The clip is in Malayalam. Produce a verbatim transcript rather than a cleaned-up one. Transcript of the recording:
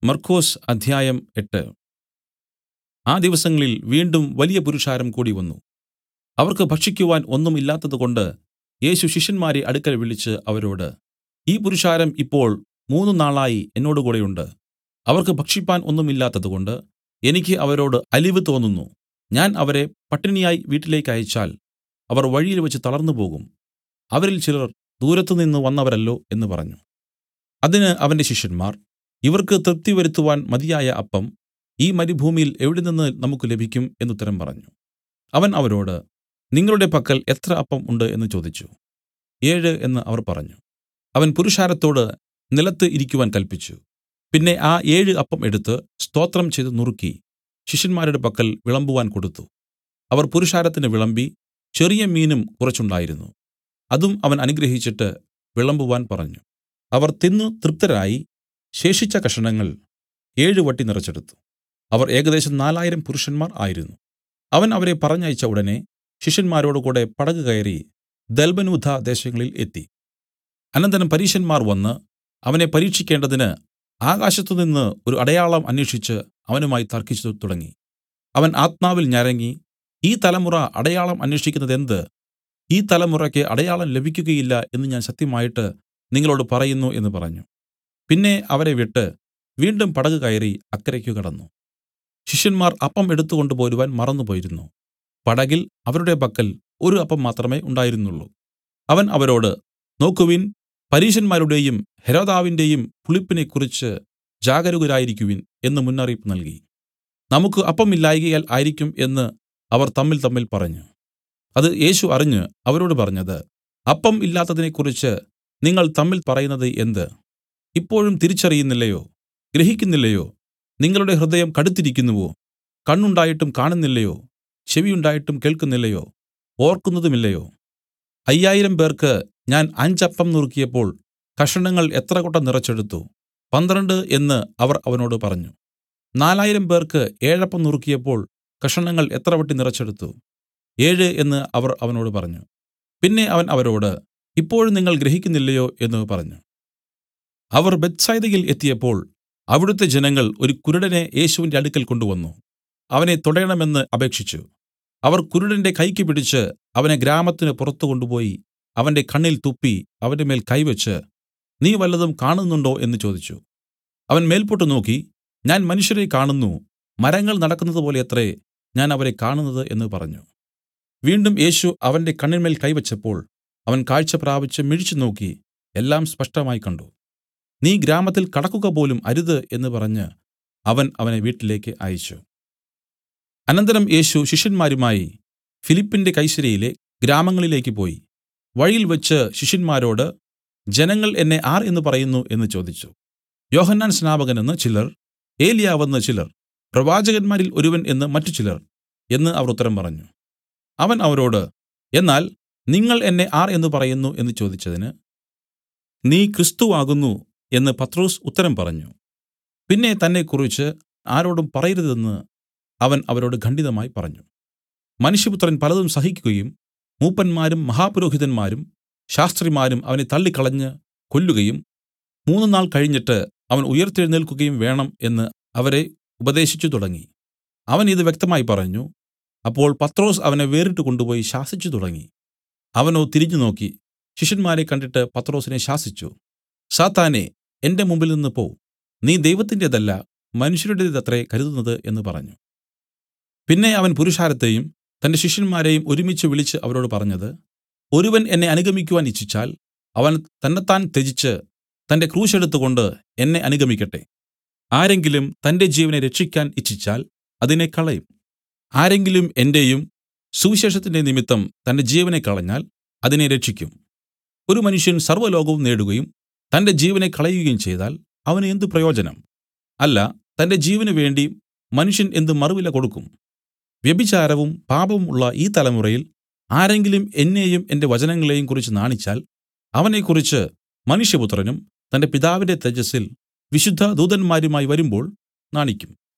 മർക്കൊസ് അധ്യായം എട്ട്. ആ ദിവസങ്ങളിൽ വീണ്ടും വലിയ പുരുഷാരം കൂടിവന്നു. അവർക്ക് ഭക്ഷിക്കുവാൻ ഒന്നും ഇല്ലാത്തതുകൊണ്ട് യേശു ശിഷ്യന്മാരെ അടുക്കൽ വിളിച്ചു അവരോട്, ഈ പുരുഷാരം ഇപ്പോൾ മൂന്നു നാളായി എന്നോടുകൂടെ ഉണ്ട്. അവർക്ക് ഭക്ഷിപ്പാൻ ഒന്നും ഇല്ലാത്തതുകൊണ്ട് എനിക്ക് അവരോട് അലിവ് തോന്നുന്നു. ഞാൻ അവരെ പട്ടിണിയായി വീട്ടിലേക്ക് അയച്ചാൽ അവർ വഴിയിൽവെച്ച് തളർന്നുപോകും. അവരിൽ ചിലർ ദൂരത്തുനിന്ന് വന്നവരല്ലോ എന്നു പറഞ്ഞു. അതിന് അവന്റെ ശിഷ്യന്മാർ, ഇവർക്ക് തൃപ്തി വരുത്തുവാൻ മതിയായ അപ്പം ഈ മരുഭൂമിയിൽ എവിടെനിന്ന് നമുക്ക് ലഭിക്കും എന്നുത്തരം പറഞ്ഞു. അവൻ അവരോട്, നിങ്ങളുടെ പക്കൽ എത്ര അപ്പം ഉണ്ട് എന്ന് ചോദിച്ചു. ഏഴ് എന്ന് അവർ പറഞ്ഞു. അവൻ പുരുഷാരത്തോട് നിലത്ത് ഇരിക്കുവാൻ കല്പിച്ചു. പിന്നെ ആ ഏഴ് അപ്പം എടുത്ത് സ്തോത്രം ചെയ്ത് നുറുക്കി ശിഷ്യന്മാരുടെ പക്കൽ വിളമ്പുവാൻ കൊടുത്തു. അവർ പുരുഷാരത്തിന് വിളമ്പി. ചെറിയ മീനും കുറച്ചുണ്ടായിരുന്നു. അതും അവൻ അനുഗ്രഹിച്ചിട്ട് വിളമ്പുവാൻ പറഞ്ഞു. അവർ തിന്നു തൃപ്തരായി. ശേഷിച്ച കഷണങ്ങൾ ഏഴ് വട്ടി നിറച്ചെടുത്തു. അവർ ഏകദേശം നാലായിരം പുരുഷന്മാർ ആയിരുന്നു. അവൻ അവരെ പറഞ്ഞയച്ച ഉടനെ ശിഷ്യന്മാരോടുകൂടെ പടക് കയറി ദൽമനൂഥ ദേശങ്ങളിൽ എത്തി. അനന്തരം പരീശന്മാർ വന്ന് അവനെ പരീക്ഷിക്കേണ്ടതിന് ആകാശത്തുനിന്ന് ഒരു അടയാളം അന്വേഷിച്ച് അവനുമായി തർക്കിച്ചു തുടങ്ങി. അവൻ ആത്മാവിൽ ഞരങ്ങി, ഈ തലമുറ അടയാളം അന്വേഷിക്കുന്നതെന്ത്? ഈ തലമുറയ്ക്ക് അടയാളം ലഭിക്കുകയില്ല എന്ന് ഞാൻ സത്യമായിട്ട് നിങ്ങളോട് പറയുന്നു എന്ന് പറഞ്ഞു. പിന്നെ അവരെ വിട്ട് വീണ്ടും പടക് കയറി അക്കരയ്ക്ക് കടന്നു. ശിഷ്യന്മാർ അപ്പം എടുത്തുകൊണ്ട് പോരുവാൻ മറന്നുപോയിരുന്നു. പടകിൽ അവരുടെ പക്കൽ ഒരു അപ്പം മാത്രമേ ഉണ്ടായിരുന്നുള്ളൂ. അവൻ അവരോട്, നോക്കുവിൻ, പരീശന്മാരുടെയും ഹെരോദാവിന്റെയും പുളിപ്പിനെക്കുറിച്ച് ജാഗരൂകരായിരിക്കുവിൻ എന്ന് മുന്നറിയിപ്പ് നൽകി. നമുക്ക് അപ്പം ഇല്ലായ്കയാൽ ആയിരിക്കും എന്ന് അവർ തമ്മിൽ തമ്മിൽ പറഞ്ഞു. അത് യേശു അറിഞ്ഞ് അവരോട് പറഞ്ഞത്, അപ്പം ഇല്ലാത്തതിനെക്കുറിച്ച് നിങ്ങൾ തമ്മിൽ പറയുന്നത് എന്ത്? ഇപ്പോഴും തിരിച്ചറിയുന്നില്ലയോ? ഗ്രഹിക്കുന്നില്ലയോ? നിങ്ങളുടെ ഹൃദയം കടുത്തിരിക്കുന്നുവോ? കണ്ണുണ്ടായിട്ടും കാണുന്നില്ലയോ? ചെവിയുണ്ടായിട്ടും കേൾക്കുന്നില്ലയോ? ഓർക്കുന്നതുമില്ലയോ? അയ്യായിരം പേർക്ക് ഞാൻ അഞ്ചപ്പം നുറുക്കിയപ്പോൾ കഷണങ്ങൾ എത്ര കൊട്ട നിറച്ചെടുത്തു? പന്ത്രണ്ട് എന്ന് അവർ അവനോട് പറഞ്ഞു. നാലായിരം പേർക്ക് ഏഴപ്പം നുറുക്കിയപ്പോൾ കഷണങ്ങൾ എത്ര വട്ടി നിറച്ചെടുത്തു? ഏഴ് എന്ന് അവർ അവനോട് പറഞ്ഞു. പിന്നെ അവൻ അവരോട്, ഇപ്പോഴും നിങ്ങൾ ഗ്രഹിക്കുന്നില്ലയോ എന്ന് പറഞ്ഞു. അവർ ബേത്ത്സയിദയിൽ എത്തിയപ്പോൾ അവിടുത്തെ ജനങ്ങൾ ഒരു കുരുടനെ യേശുവിന്റെ അടുക്കൽ കൊണ്ടുവന്നു. അവനെ തൊടേണമെന്ന് അപേക്ഷിച്ചു. അവർ കുരുടന്റെ കൈക്ക് പിടിച്ച് അവനെ ഗ്രാമത്തിന് പുറത്തു കൊണ്ടുപോയി അവന്റെ കണ്ണിൽ തുപ്പി അവന്റെ മേൽ കൈവച്ച്, നീ വല്ലതും കാണുന്നുണ്ടോ എന്ന് ചോദിച്ചു. അവൻ മേൽപോട്ട് നോക്കി, ഞാൻ മനുഷ്യരെ കാണുന്നു, മരങ്ങൾ നടക്കുന്നത് പോലെയത്രേ ഞാൻ അവരെ കാണുന്നത് എന്ന് പറഞ്ഞു. വീണ്ടും യേശു അവന്റെ കണ്ണിന്മേൽ കൈവച്ചപ്പോൾ അവൻ കാഴ്ച പ്രാപിച്ച് മിഴിച്ചു നോക്കി എല്ലാം സ്പഷ്ടമായി കണ്ട്. നീ ഗ്രാമത്തിൽ കടക്കുക പോലും അരുത് എന്ന് പറഞ്ഞ് അവൻ അവനെ വീട്ടിലേക്ക് അയച്ചു. അനന്തരം യേശു ശിഷ്യന്മാരുമായി ഫിലിപ്പിന്റെ കൈസര്യയിലെ ഗ്രാമങ്ങളിലേക്ക് പോയി. വഴിയിൽ വെച്ച് ശിഷ്യന്മാരോട്, ജനങ്ങൾ എന്നെ ആർ എന്ന് പറയുന്നു എന്ന് ചോദിച്ചു. യോഹന്നാൻ സ്നാപകൻ എന്ന് ചിലർ, ഏലിയാവെന്ന് ചിലർ, പ്രവാചകന്മാരിൽ ഒരുവൻ എന്ന് മറ്റു ചിലർ എന്ന് അവർ ഉത്തരം പറഞ്ഞു. അവൻ അവരോട്, എന്നാൽ നിങ്ങൾ എന്നെ ആർ എന്ന് പറയുന്നു എന്ന് ചോദിച്ചതിന്, നീ ക്രിസ്തു ആകുന്നു എന്ന് പത്രൊസ് ഉത്തരം പറഞ്ഞു. പിന്നെ തന്നെക്കുറിച്ച് ആരോടും പറയരുതെന്ന് അവൻ അവരോട് ഖണ്ഡിതമായി പറഞ്ഞു. മനുഷ്യപുത്രൻ പലതും സഹിക്കുകയും മൂപ്പന്മാരും മഹാപുരോഹിതന്മാരും ശാസ്ത്രിമാരും അവനെ തള്ളിക്കളഞ്ഞ് കൊല്ലുകയും മൂന്ന് നാൾ കഴിഞ്ഞിട്ട് അവൻ ഉയിർത്തെഴുന്നേൽക്കുകയും വേണം എന്ന് അവരെ ഉപദേശിച്ചു തുടങ്ങി. അവൻ ഇത് വ്യക്തമായി പറഞ്ഞു. അപ്പോൾ പത്രൊസ് അവനെ വേറിട്ട് കൊണ്ടുപോയി ശാസിച്ചു തുടങ്ങി. അവനോ തിരിഞ്ഞു നോക്കി ശിഷ്യന്മാരെ കണ്ടിട്ട് പത്രൊസിനെ ശാസിച്ചു. സാത്താനെ, എന്റെ മുമ്പിൽ നിന്ന് പോ, നീ ദൈവത്തിന്റേതല്ല മനുഷ്യരുടേതത്രേ കരുതുന്നത് എന്ന് പറഞ്ഞു. പിന്നെ അവൻ പുരുഷാരത്തെയും തന്റെ ശിഷ്യന്മാരെയും ഒരുമിച്ച് വിളിച്ച് അവരോട് പറഞ്ഞത്, ഒരുവൻ എന്നെ അനുഗമിക്കുവാൻ ഇച്ഛിച്ചാൽ അവൻ തന്നെത്താൻ ത്യജിച്ച് തന്റെ ക്രൂശ് എടുത്തുകൊണ്ട് എന്നെ അനുഗമിക്കട്ടെ. ആരെങ്കിലും തന്റെ ജീവനെ രക്ഷിക്കാൻ ഇച്ഛിച്ചാൽ അതിനെ കളയും. ആരെങ്കിലും എന്റെയും സുവിശേഷത്തിന്റെ നിമിത്തം തന്റെ ജീവനെ കളഞ്ഞാൽ അതിനെ രക്ഷിക്കും. ഒരു മനുഷ്യൻ സർവ്വലോകവും നേടുകയും തന്റെ ജീവനെ കളയുകയും ചെയ്താൽ അവന് എന്ത് പ്രയോജനം? അല്ല, തന്റെ ജീവന് വേണ്ടി മനുഷ്യൻ എന്ത് മറുവില കൊടുക്കും? വ്യഭിചാരവും പാപവും ഉള്ള ഈ തലമുറയിൽ ആരെങ്കിലും എന്നെയും എന്റെ വചനങ്ങളെയും കുറിച്ച് നാണിച്ചാൽ അവനെക്കുറിച്ച് മനുഷ്യപുത്രനും തന്റെ പിതാവിന്റെ തേജസ്സിൽ വിശുദ്ധ ദൂതന്മാരുമായി വരുമ്പോൾ നാണിക്കും.